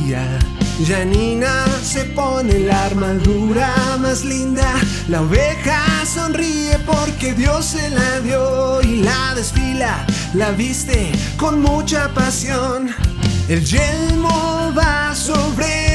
día. Janina se pone la armadura más linda. La oveja sonríe porque Dios se la dio y la desfila, la viste con mucha pasión. El yelmo va sobre